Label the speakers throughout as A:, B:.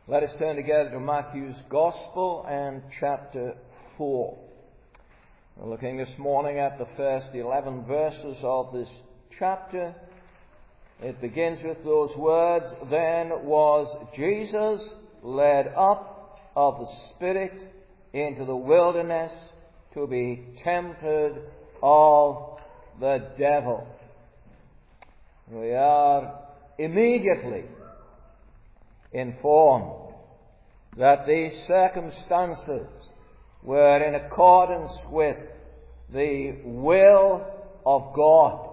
A: Let us turn together to Matthew's Gospel and chapter 4. We're looking this morning at the first 11 verses of this chapter. It begins with those words, "Then was Jesus led up of the Spirit into the wilderness to be tempted of the devil." We are immediately informed that these circumstances were in accordance with the will of God,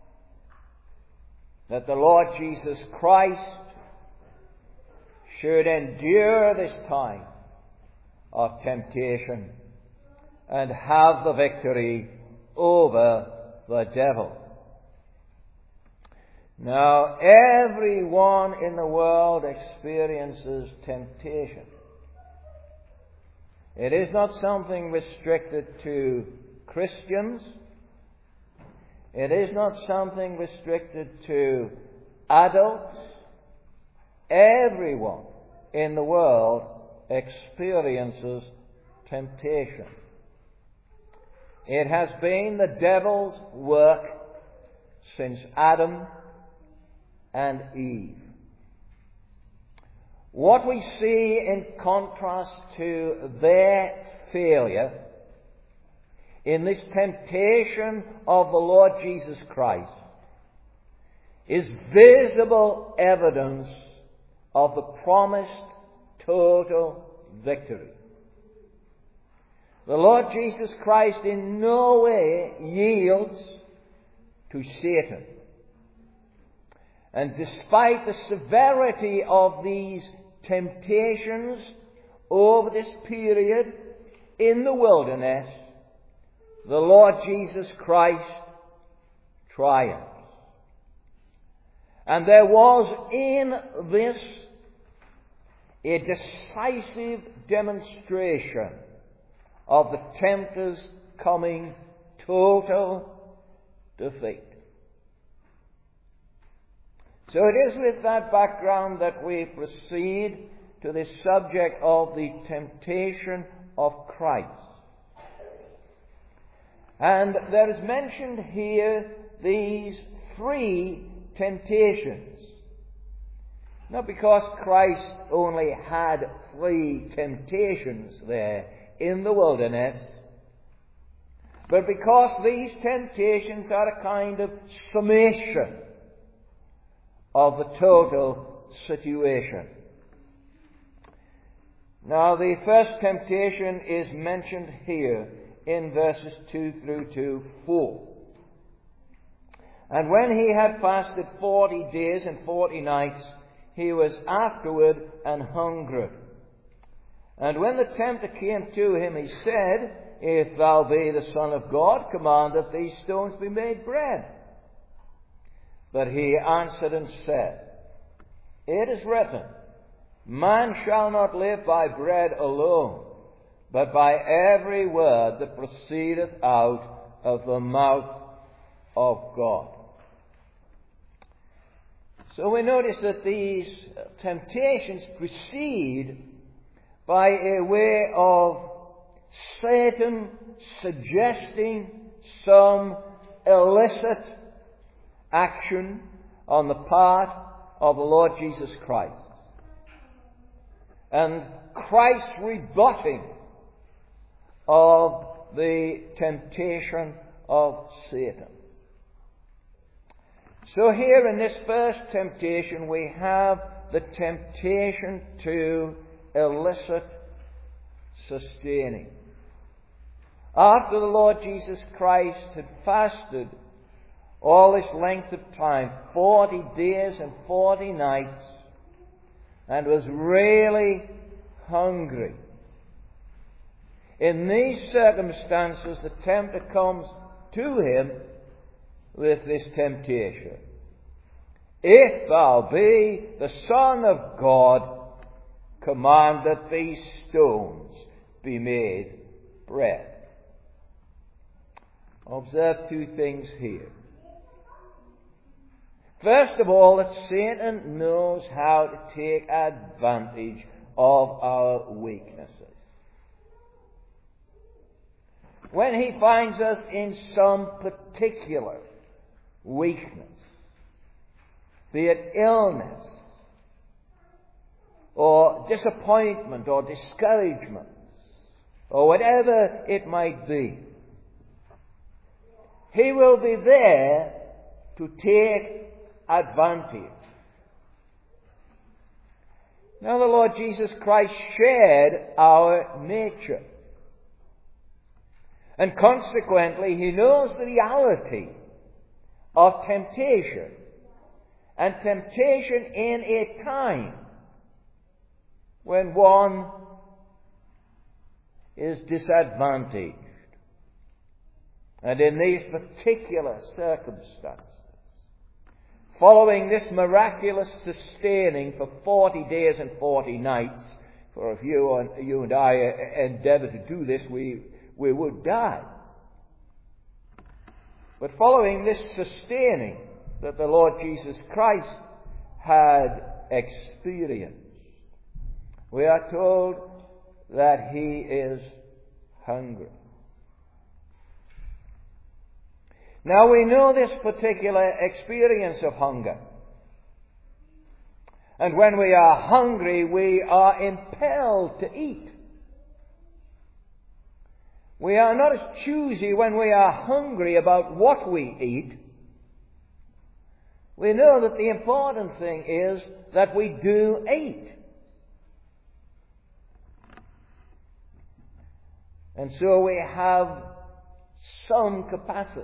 A: that the Lord Jesus Christ should endure this time of temptation and have the victory over the devil. Now, everyone in the world experiences temptation. It is not something restricted to Christians. It is not something restricted to adults. Everyone in the world experiences temptation. It has been the devil's work since Adam and Eve. What we see in contrast to their failure in this temptation of the Lord Jesus Christ is visible evidence of the promised total victory. The Lord Jesus Christ in no way yields to Satan. And despite the severity of these temptations over this period in the wilderness, the Lord Jesus Christ triumphs. And there was in this a decisive demonstration of the tempter's coming total defeat. So it is with that background that we proceed to the subject of the temptation of Christ. And there is mentioned here these three temptations. Not because Christ only had three temptations there in the wilderness, but because these temptations are a kind of summation of the total situation. Now, the first temptation is mentioned here in verses 2 through to 4. "And when he had fasted 40 days and 40 nights, he was afterward an hungry. And when the tempter came to him, he said, If thou be the Son of God, command that these stones be made bread. But he answered and said, It is written, Man shall not live by bread alone, but by every word that proceedeth out of the mouth of God." So we notice that these temptations proceed by a way of Satan suggesting some illicit action on the part of the Lord Jesus Christ, and Christ's rebutting of the temptation of Satan. So here in this first temptation we have the temptation to illicit sustaining. After the Lord Jesus Christ had fasted all this length of time, 40 days and 40 nights, and was really hungry, in these circumstances the tempter comes to him with this temptation. "If thou be the Son of God, command that these stones be made bread." Observe two things here. First of all, that Satan knows how to take advantage of our weaknesses. When he finds us in some particular weakness, be it illness, or disappointment, or discouragement, or whatever it might be, he will be there to take advantage. Now, the Lord Jesus Christ shared our nature. And consequently, he knows the reality of temptation. And temptation in a time when one is disadvantaged. And in these particular circumstances, following this miraculous sustaining for 40 days and 40 nights, for if you and I endeavor to do this, we would die. But following this sustaining that the Lord Jesus Christ had experienced, we are told that he is hungry. Now we know this particular experience of hunger. And when we are hungry, we are impelled to eat. We are not as choosy when we are hungry about what we eat. We know that the important thing is that we do eat. And so we have some capacity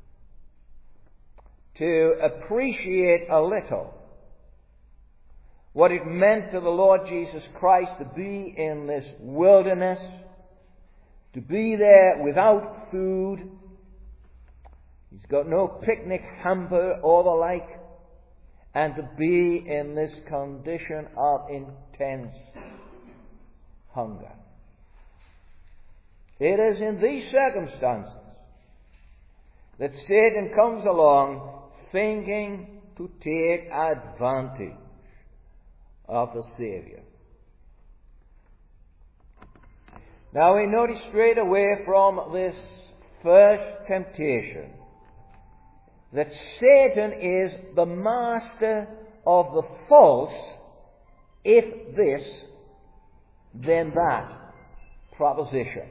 A: to appreciate a little what it meant to the Lord Jesus Christ to be in this wilderness, to be there without food. He's got no picnic hamper or the like, and to be in this condition of intense hunger. It is in these circumstances that Satan comes along thinking to take advantage of the Savior. Now we notice straight away from this first temptation that Satan is the master of the false, if this, then that proposition.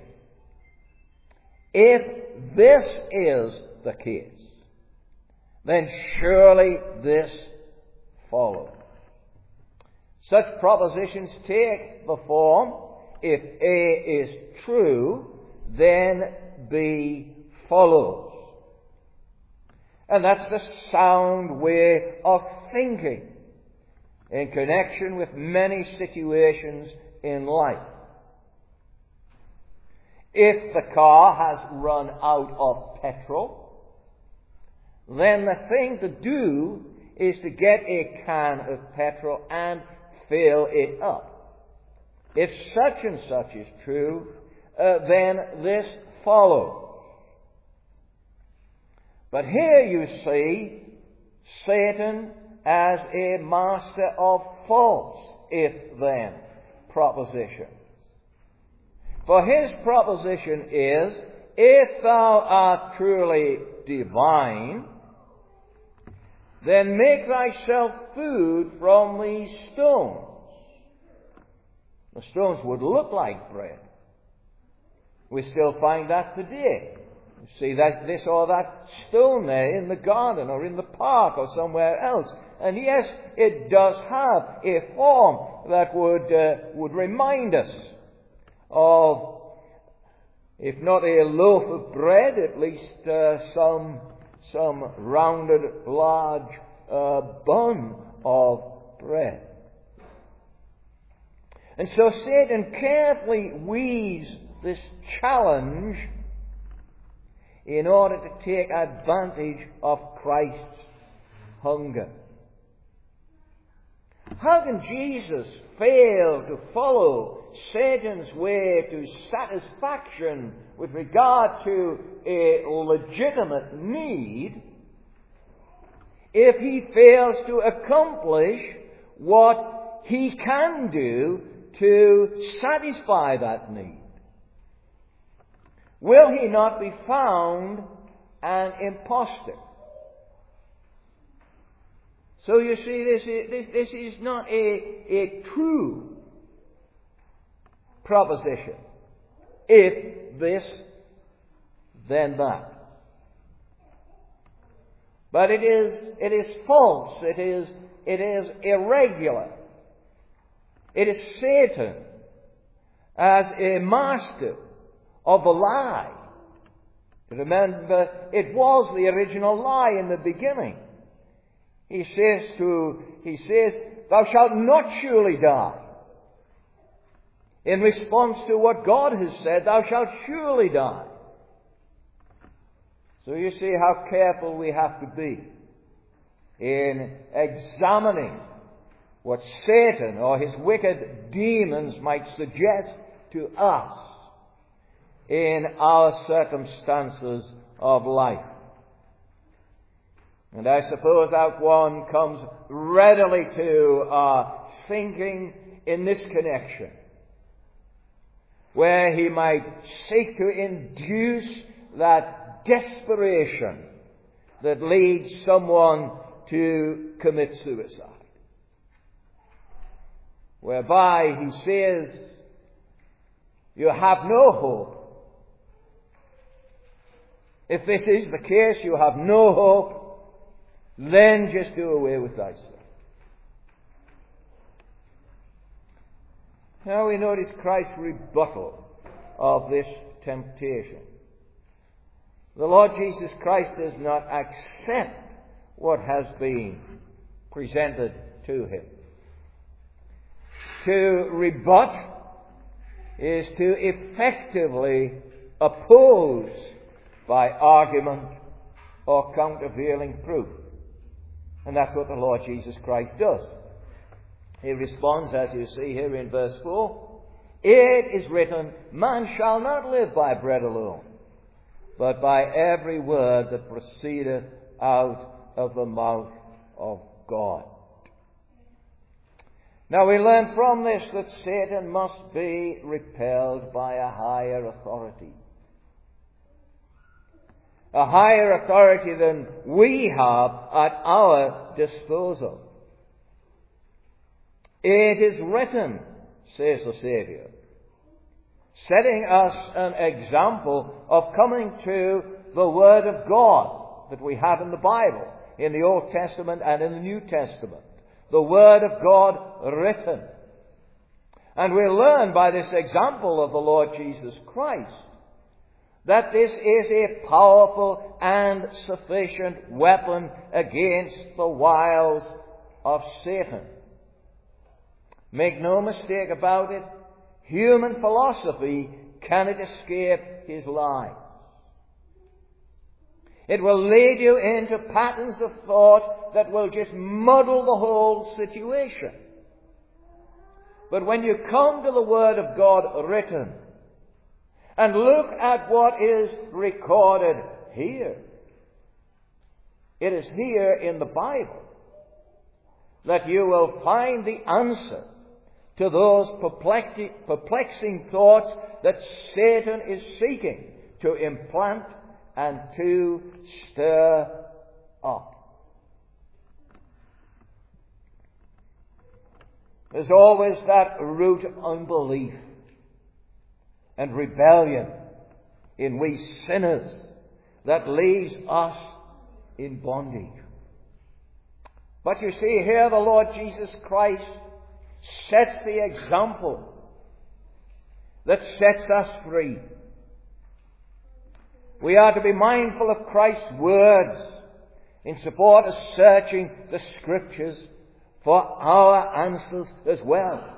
A: If this is the case, then surely this follows. Such propositions take the form, if A is true, then B follows. And that's the sound way of thinking in connection with many situations in life. If the car has run out of petrol, then the thing to do is to get a can of petrol and fill it up. If such and such is true, then this follows. But here you see Satan as a master of false if-then propositions. For his proposition is, if thou art truly divine, then make thyself food from these stones. The stones would look like bread. We still find that today. You see that this or that stone there in the garden or in the park or somewhere else. And yes, it does have a form that would remind us of, if not a loaf of bread, at least some rounded, large bun of bread. And so Satan carefully weaves this challenge in order to take advantage of Christ's hunger. How can Jesus fail to follow Satan's way to satisfaction with regard to a legitimate need if he fails to accomplish what he can do to satisfy that need? Will he not be found an impostor? So you see, this is not a true proposition. If this, then that. But it is false. It is irregular. It is Satan as a master of a lie. Remember, it was the original lie in the beginning. He says, thou shalt not surely die. In response to what God has said, thou shalt surely die. So you see how careful we have to be in examining what Satan or his wicked demons might suggest to us in our circumstances of life. And I suppose that one comes readily to our thinking in this connection, where he might seek to induce that desperation that leads someone to commit suicide, whereby he says, you have no hope. If this is the case, you have no hope, then just do away with thyself. Now we notice Christ's rebuttal of this temptation. The Lord Jesus Christ does not accept what has been presented to him. To rebut is to effectively oppose by argument or countervailing proof. And that's what the Lord Jesus Christ does. He responds, as you see here in verse 4, it is written, man shall not live by bread alone, but by every word that proceedeth out of the mouth of God. Now we learn from this that Satan must be repelled by a higher authority. A higher authority than we have at our disposal. It is written, says the Saviour, setting us an example of coming to the Word of God that we have in the Bible, in the Old Testament and in the New Testament. The Word of God written. And we learn by this example of the Lord Jesus Christ that this is a powerful and sufficient weapon against the wiles of Satan. Make no mistake about it, human philosophy cannot escape his lies. It will lead you into patterns of thought that will just muddle the whole situation. But when you come to the Word of God written, and look at what is recorded here, it is here in the Bible that you will find the answer to those perplexing thoughts that Satan is seeking to implant and to stir up. There's always that root of unbelief and rebellion in we sinners that leaves us in bondage. But you see here the Lord Jesus Christ sets the example that sets us free. We are to be mindful of Christ's words in support of searching the Scriptures for our answers as well.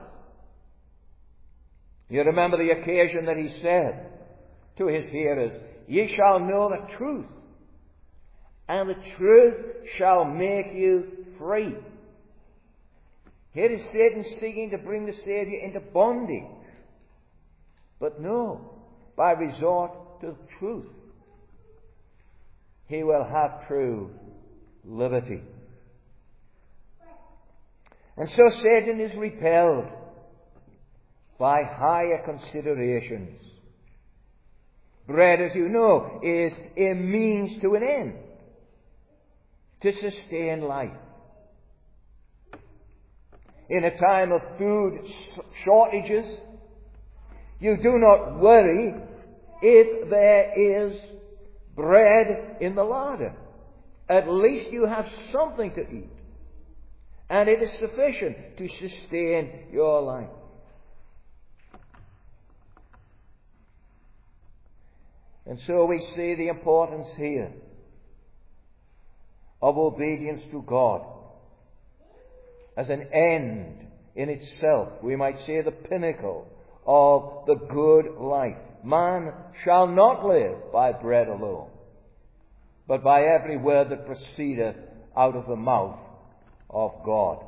A: You remember the occasion that he said to his hearers, ye shall know the truth, and the truth shall make you free. Here is Satan seeking to bring the Saviour into bondage. But no, by resort to truth, he will have true liberty. And so Satan is repelled by higher considerations. Bread, as you know, is a means to an end, to sustain life. In a time of food shortages, you do not worry if there is bread in the larder. At least you have something to eat, and it is sufficient to sustain your life. And so we see the importance here of obedience to God as an end in itself. We might say the pinnacle of the good life. Man shall not live by bread alone, but by every word that proceedeth out of the mouth of God.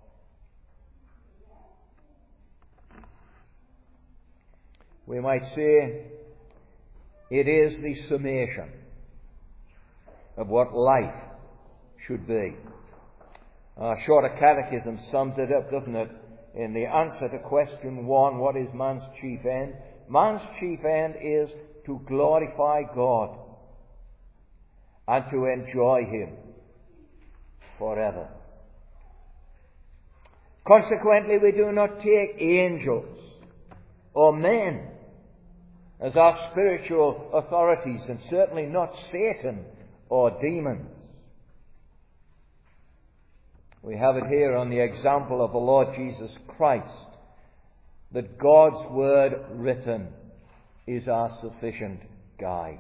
A: We might say it is the summation of what life should be. Our Shorter Catechism sums it up, doesn't it? In the answer to question 1, what is man's chief end? Man's chief end is to glorify God and to enjoy Him forever. Consequently, we do not take angels or men as our spiritual authorities, and certainly not Satan or demons. We have it here on the example of the Lord Jesus Christ, that God's word written is our sufficient guide.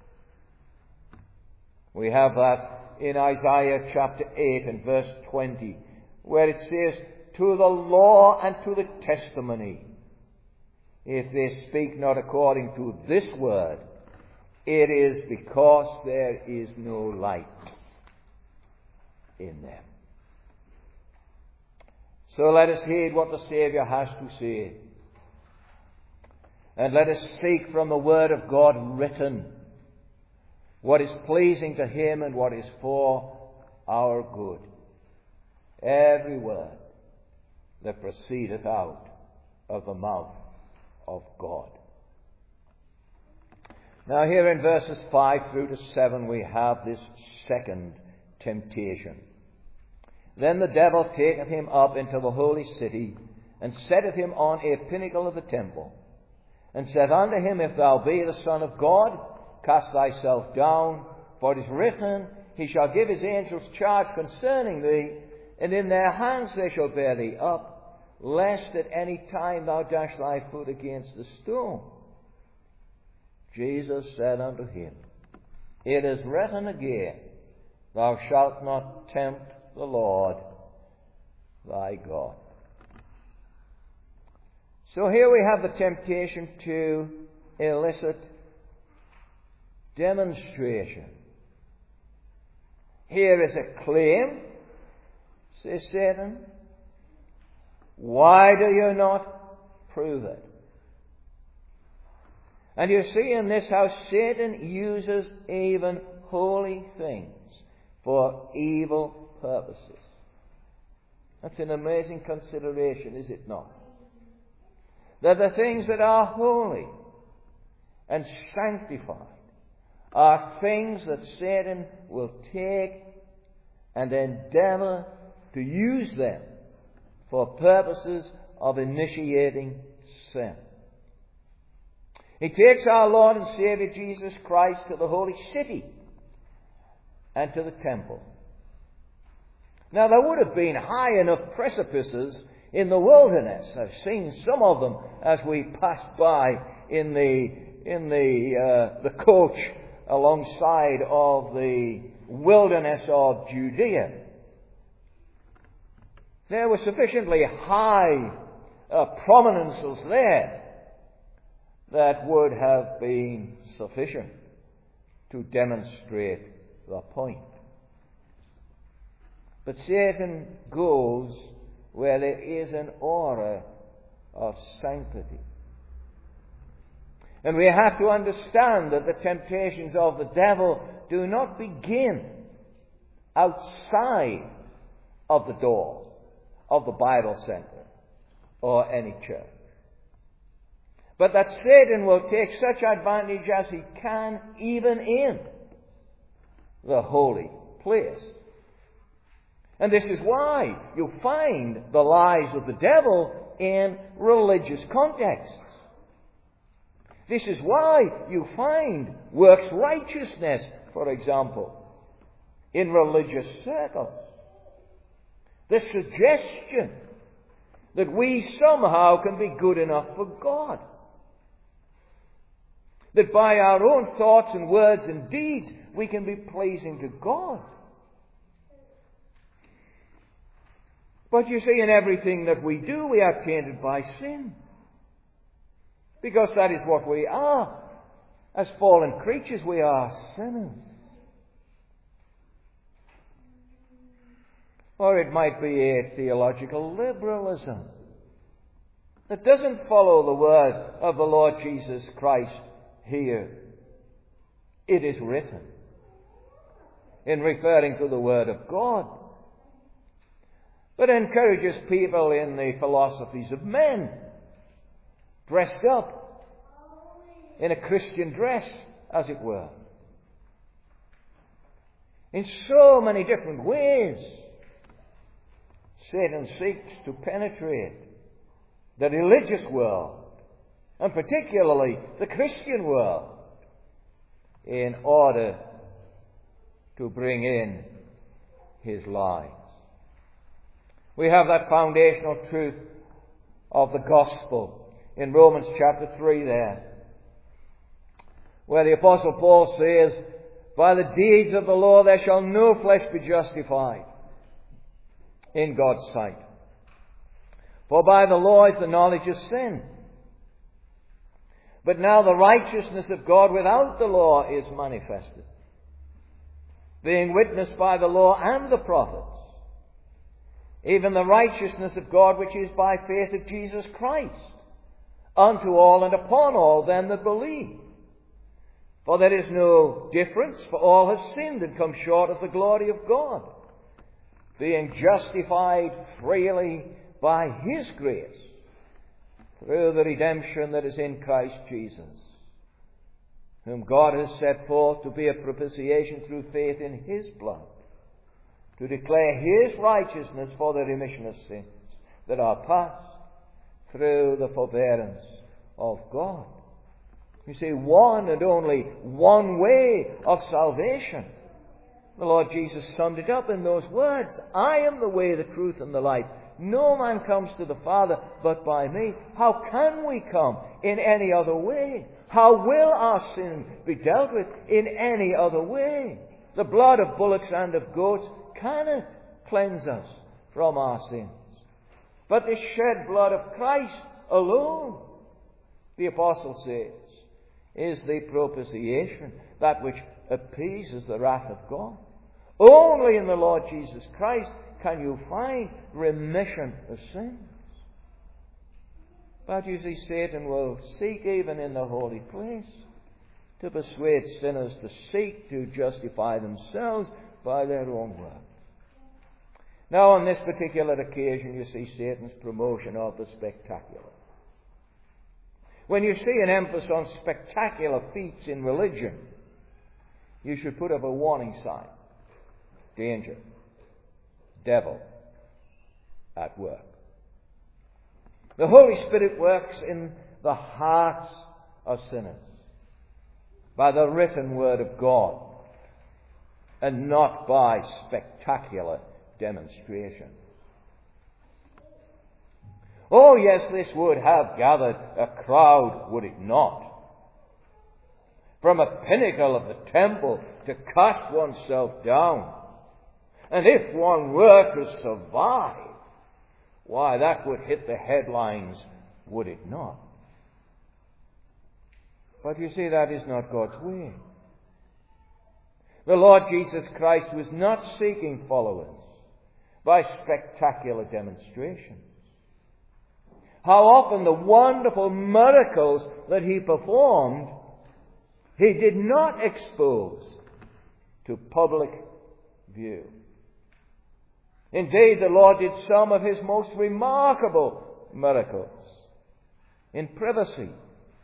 A: We have that in Isaiah chapter 8 and verse 20, where it says, "To the law and to the testimony, if they speak not according to this word, it is because there is no light in them." So let us heed what the Saviour has to say. And let us seek from the Word of God written what is pleasing to Him and what is for our good. Every word that proceedeth out of the mouth of God. Now here in verses 5 through to 7 we have this second temptation. "Then the devil taketh him up into the holy city, and setteth him on a pinnacle of the temple, and said unto him, If thou be the Son of God, cast thyself down, for it is written, He shall give his angels charge concerning thee, and in their hands they shall bear thee up, lest at any time thou dash thy foot against a stone. Jesus said unto him, It is written again, Thou shalt not tempt the Lord thy God." So here we have the temptation to elicit demonstration. Here is a claim, says Satan. Why do you not prove it? And you see in this how Satan uses even holy things for evil purposes. That's an amazing consideration, is it not? That the things that are holy and sanctified are things that Satan will take and endeavor to use them for purposes of initiating sin. He takes our Lord and Savior Jesus Christ to the holy city and to the temple. Now there would have been high enough precipices in the wilderness. I've seen some of them as we passed by in the coach alongside of the wilderness of Judea. There were sufficiently high prominences there that would have been sufficient to demonstrate the point. But Satan goes where there is an aura of sanctity. And we have to understand that the temptations of the devil do not begin outside of the door of the Bible center or any church. but that Satan will take such advantage as he can even in the holy place. And this is why you find the lies of the devil in religious contexts. This is why you find works righteousness, for example, in religious circles. The suggestion that we somehow can be good enough for God. That by our own thoughts and words and deeds we can be pleasing to God. But you see, in everything that we do, we are tainted by sin. Because that is what we are. As fallen creatures, we are sinners. Or it might be a theological liberalism that doesn't follow the word of the Lord Jesus Christ here. It is written, in referring to the word of God, but encourages people in the philosophies of men, dressed up in a Christian dress, as it were. In so many different ways, Satan seeks to penetrate the religious world, and particularly the Christian world, in order to bring in his lies. We have that foundational truth of the gospel in Romans chapter 3 there, where the Apostle Paul says, "By the deeds of the law there shall no flesh be justified in God's sight. For by the law is the knowledge of sin. But now the righteousness of God without the law is manifested, being witnessed by the law and the prophets, even the righteousness of God which is by faith of Jesus Christ, unto all and upon all them that believe. For there is no difference, for all have sinned and come short of the glory of God, being justified freely by His grace, through the redemption that is in Christ Jesus, whom God has set forth to be a propitiation through faith in His blood, to declare His righteousness for the remission of sins that are past through the forbearance of God." You see, one and only one way of salvation. The Lord Jesus summed it up in those words, "I am the way, the truth, and the life. No man comes to the Father but by me." How can we come in any other way? How will our sin be dealt with in any other way? The blood of bullocks and of goats cannot cleanse us from our sins. But the shed blood of Christ alone, the Apostle says, is the propitiation, that which appeases the wrath of God. Only in the Lord Jesus Christ can you find remission of sins. But you see, Satan will seek even in the holy place to persuade sinners to seek to justify themselves by their own works. Now, on this particular occasion, you see Satan's promotion of the spectacular. When you see an emphasis on spectacular feats in religion, you should put up a warning sign. Danger. Devil at work. The Holy Spirit works in the hearts of sinners by the written word of God, and not by spectacular demonstration. Oh yes, this would have gathered a crowd, would it not? From a pinnacle of the temple to cast oneself down. And if one were to survive, why, that would hit the headlines, would it not? But you see, that is not God's way. The Lord Jesus Christ was not seeking followers by spectacular demonstrations. How often the wonderful miracles that He performed, He did not expose to public view. Indeed, the Lord did some of His most remarkable miracles in privacy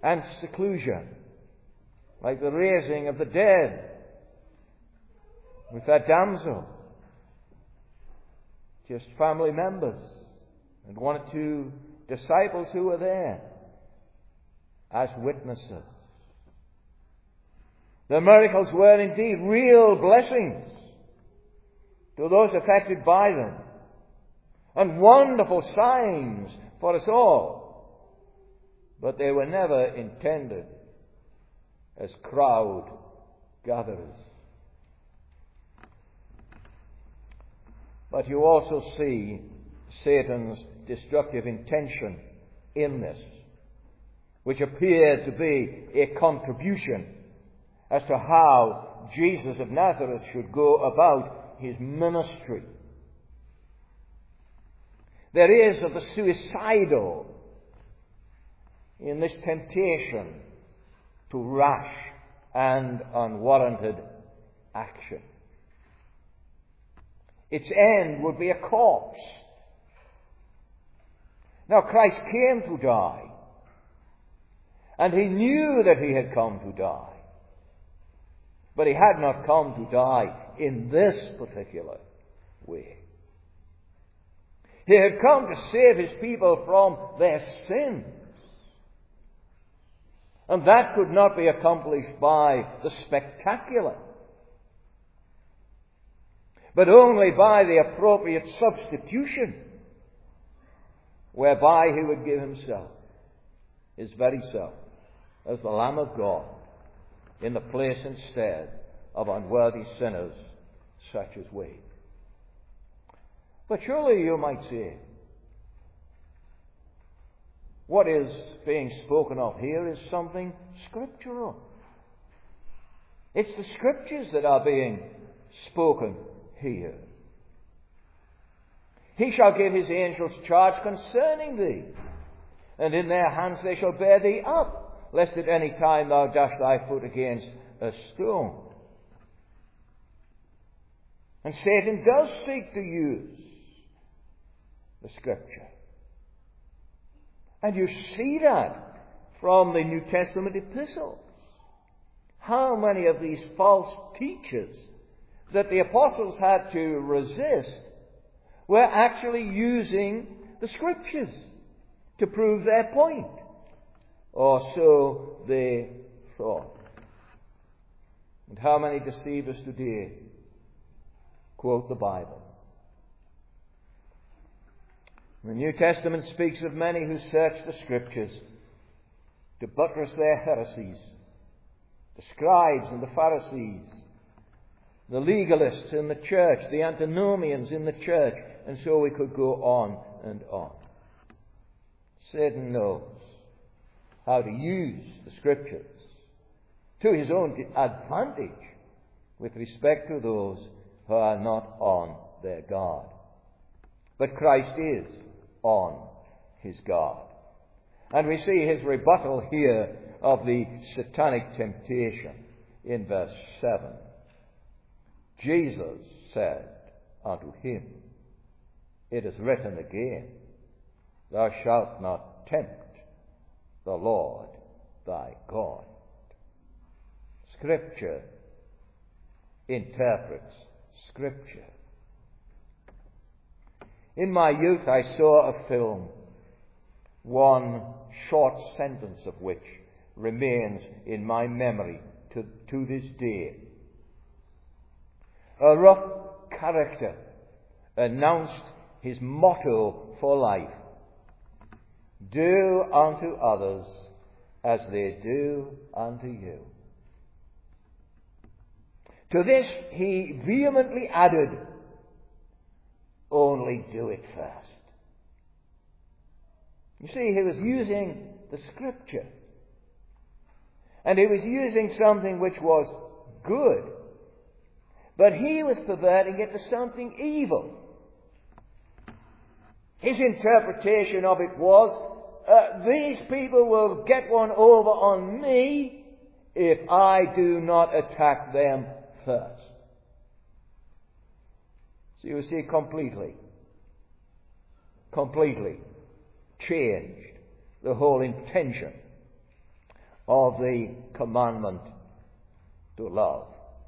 A: and seclusion, like the raising of the dead with that damsel. Just family members and one or two disciples who were there as witnesses. The miracles were indeed real blessings to those affected by them, and wonderful signs for us all. But they were never intended as crowd gatherers. But you also see Satan's destructive intention in this, which appeared to be a contribution as to how Jesus of Nazareth should go about his ministry. There is of the suicidal in this temptation to rash and unwarranted action. Its end would be a corpse. Now Christ came to die, and he knew that he had come to die. But he had not come to die in this particular way. He had come to save his people from their sins. And that could not be accomplished by the spectacular, but only by the appropriate substitution, whereby he would give himself, his very self, as the Lamb of God, in the place instead of unworthy sinners such as we. But surely you might say, what is being spoken of here is something scriptural. It's the Scriptures that are being spoken here. He shall give his angels charge concerning thee, and in their hands they shall bear thee up, lest at any time thou dash thy foot against a stone. And Satan does seek to use the Scripture. And you see that from the New Testament epistles. How many of these false teachers that the apostles had to resist were actually using the Scriptures to prove their point. Or so they thought. And how many deceivers today quote the Bible? The New Testament speaks of many who search the Scriptures to buttress their heresies. The scribes and the Pharisees, the legalists in the church, the antinomians in the church, and so we could go on and on. Satan knows how to use the Scriptures to his own advantage with respect to those who are not on their guard. But Christ is on his guard. And we see his rebuttal here of the satanic temptation in verse 7. Jesus said unto him, It is written again, Thou shalt not tempt the Lord thy God. Scripture interprets Scripture. In my youth I saw a film, one short sentence of which remains in my memory to this day. A rough character announced his motto for life: Do unto others as they do unto you. To this he vehemently added, Only do it first. You see, he was using the Scripture. And he was using something which was good. But he was perverting it to something evil. His interpretation of it was, these people will get one over on me if I do not attack them first. So you see, completely changed the whole intention of the commandment to love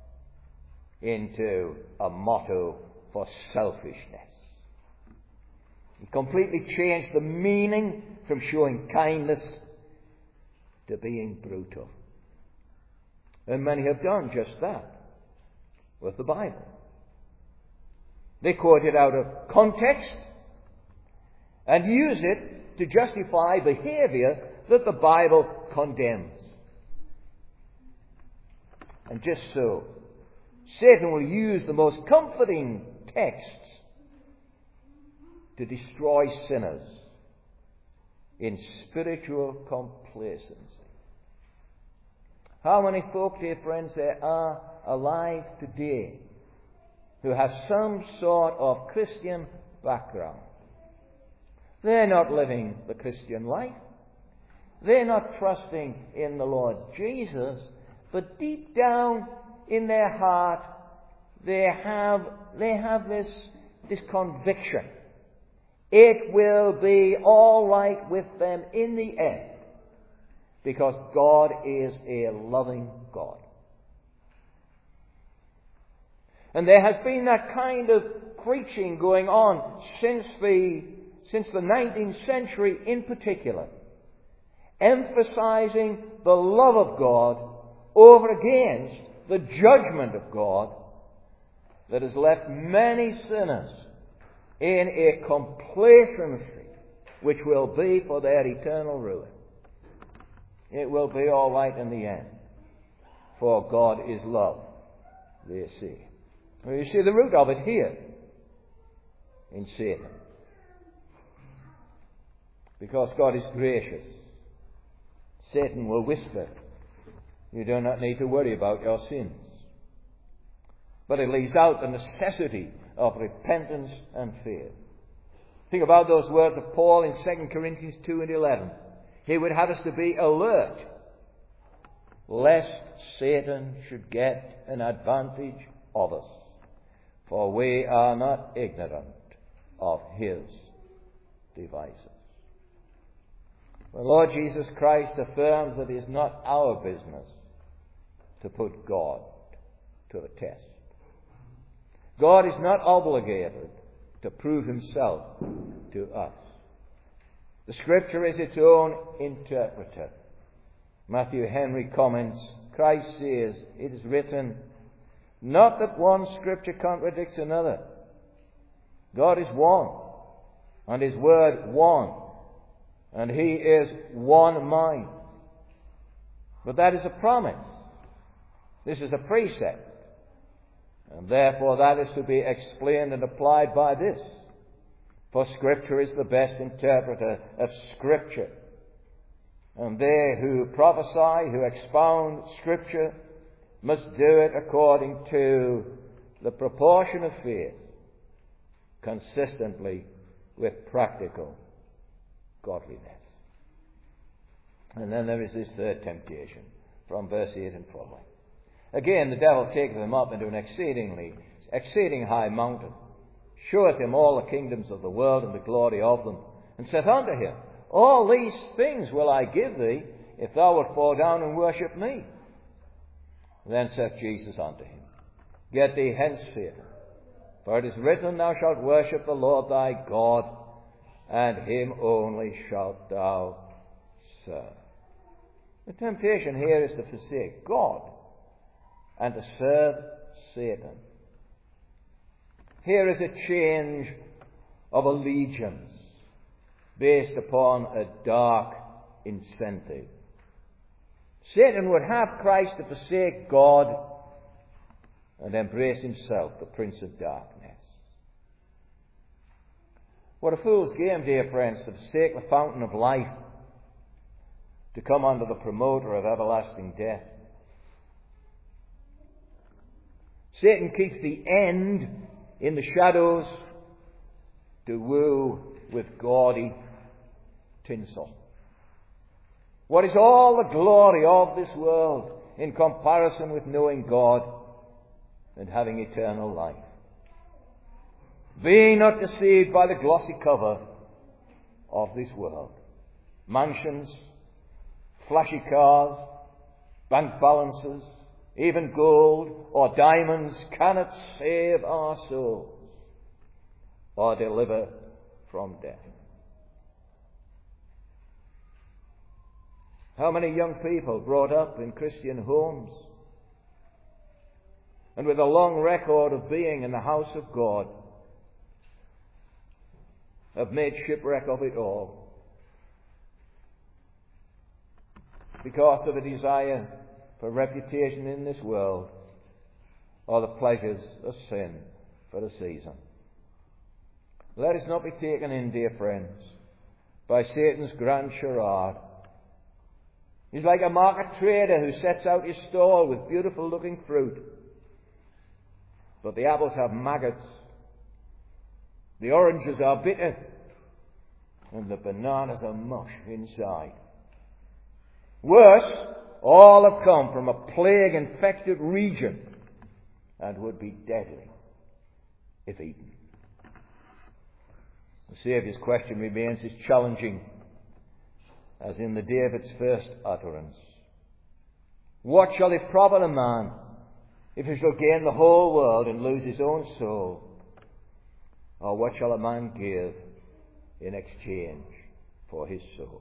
A: into a motto for selfishness. He completely changed the meaning from showing kindness to being brutal. And many have done just that with the Bible. They quote it out of context and use it to justify behavior that the Bible condemns. And just so, Satan will use the most comforting texts to destroy sinners in spiritual complacency. How many folk, dear friends, there are alive today who have some sort of Christian background? They're not living the Christian life. They're not trusting in the Lord Jesus, but deep down in their heart, they have this conviction. It will be all right with them in the end, because God is a loving God. And there has been that kind of preaching going on since the 19th century in particular, emphasizing the love of God over against the judgment of God that has left many sinners in a complacency which will be for their eternal ruin. It will be all right in the end, for God is love, they say. Well, you see the root of it here in Satan. Because God is gracious, Satan will whisper, you do not need to worry about your sins. But it leaves out the necessity of repentance and faith. Think about those words of Paul in 2 Corinthians 2:11. He would have us to be alert, lest Satan should get an advantage of us. For we are not ignorant of his devices. The Lord Jesus Christ affirms that it is not our business to put God to the test. God is not obligated to prove himself to us. The Scripture is its own interpreter. Matthew Henry comments, Christ says, it is written, not that one Scripture contradicts another. God is one, and his word one, and he is one mind. But that is a promise. This is a precept. And therefore that is to be explained and applied by this. For Scripture is the best interpreter of Scripture. And they who prophesy, who expound Scripture, must do it according to the proportion of faith, consistently with practical godliness. And then there is this third temptation, from verse 8 and following. Again, the devil taketh him up into an exceeding high mountain, showeth him all the kingdoms of the world and the glory of them, and saith unto him, all these things will I give thee, if thou wilt fall down and worship me. Then saith Jesus unto him, get thee hence, Satan, for it is written, thou shalt worship the Lord thy God, and him only shalt thou serve. The temptation here is to forsake God and to serve Satan. Here is a change of allegiance based upon a dark incentive. Satan would have Christ to forsake God and embrace himself, the Prince of Darkness. What a fool's game, dear friends, to forsake the fountain of life, to come under the promoter of everlasting death. Satan keeps the end in the shadows to woo with gaudy tinsel. What is all the glory of this world in comparison with knowing God and having eternal life? Be not deceived by the glossy cover of this world. Mansions, flashy cars, bank balances, even gold or diamonds cannot save our souls or deliver from death. How many young people brought up in Christian homes and with a long record of being in the house of God have made shipwreck of it all because of a desire for reputation in this world or the pleasures of sin for a season. Let us not be taken in, dear friends, by Satan's grand charade. He's like a market trader who sets out his stall with beautiful looking fruit, but the apples have maggots, the oranges are bitter, and the bananas are mush inside. Worse, all have come from a plague-infected region and would be deadly if eaten. The Saviour's question remains as challenging as in the David's first utterance. What shall it profit a man if he shall gain the whole world and lose his own soul? Or what shall a man give in exchange for his soul?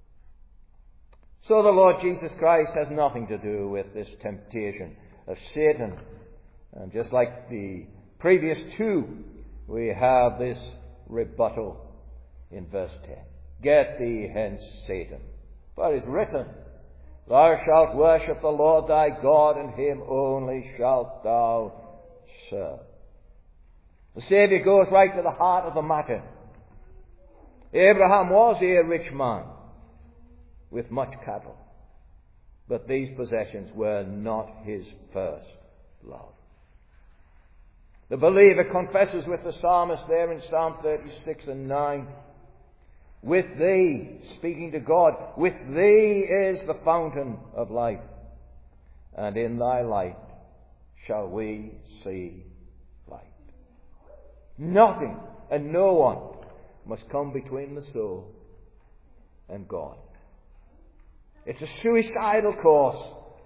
A: So the Lord Jesus Christ has nothing to do with this temptation of Satan. And just like the previous two, we have this rebuttal in verse 10. Get thee hence, Satan, for it is written, Thou shalt worship the Lord thy God, and him only shalt thou serve. The Saviour goes right to the heart of the matter. Abraham was a rich man with much cattle, but these possessions were not his first love. The believer confesses with the psalmist there in Psalm 36 and 9, with thee, speaking to God, with thee is the fountain of life, and in thy light shall we see light. Nothing and no one must come between the soul and God. It's a suicidal course.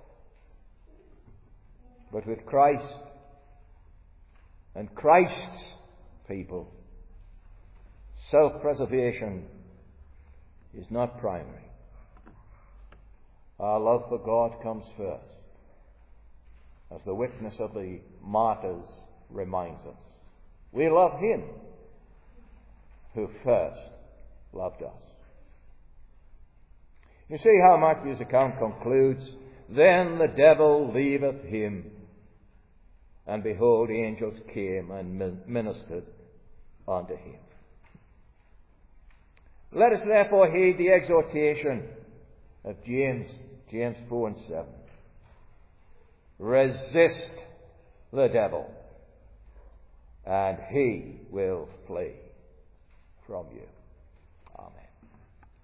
A: But with Christ and Christ's people, self-preservation is not primary. Our love for God comes first, as the witness of the martyrs reminds us. We love him who first loved us. You see how Matthew's account concludes. Then the devil leaveth him, and behold, angels came and ministered unto him. Let us therefore heed the exhortation of James 4 and 7. Resist the devil, and he will flee from you.